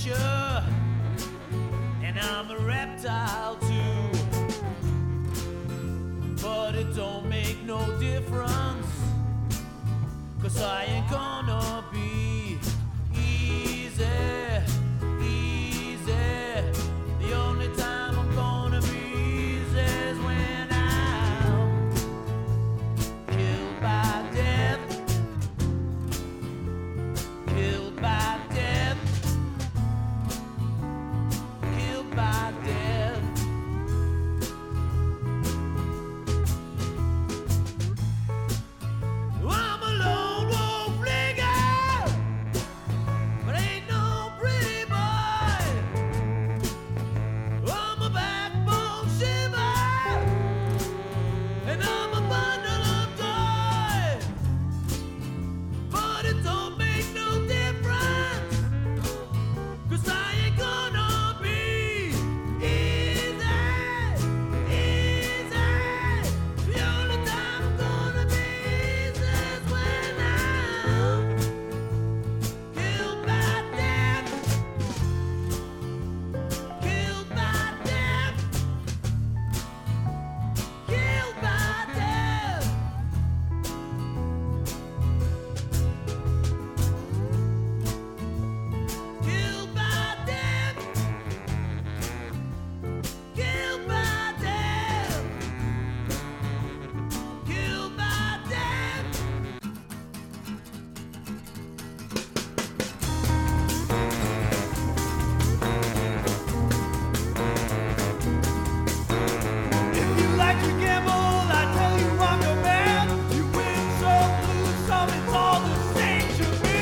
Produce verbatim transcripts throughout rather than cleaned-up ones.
creature, and I'm a reptile too. But it don't make no difference, 'cause I ain't gonna be easy, easy. The only time I'm gonna be easy is when I'm killed by death, killed by death, killed by death. I'm a lone wolf flicker, but ain't no pretty boy. I'm a backbone shiver, and I'm a bundle of toys. But it don't make no difference, 'cause I ain't gonna be easy, easy. The only time I'm gonna be easy is when I'm killed by death, killed by death, killed by death. Killed by death, killed by death, killed by death. If you like to gamble, I tell you I'm your man. You win some, lose some, it's all the same to me.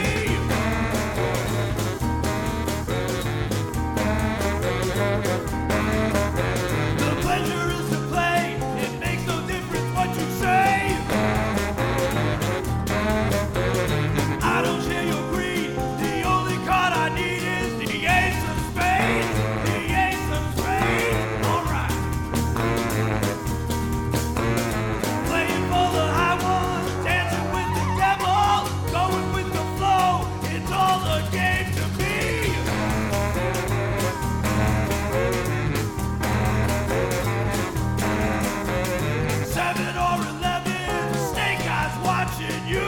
The pleasure is to play, it makes no difference what you say. I don't share your greed, the only card I need is the ace of spades, the ace of spades. Alright. Playing for the high ones, dancing with the devil, going with the flow, it's all a game to me. Seven or eleven, snake eyes watching you.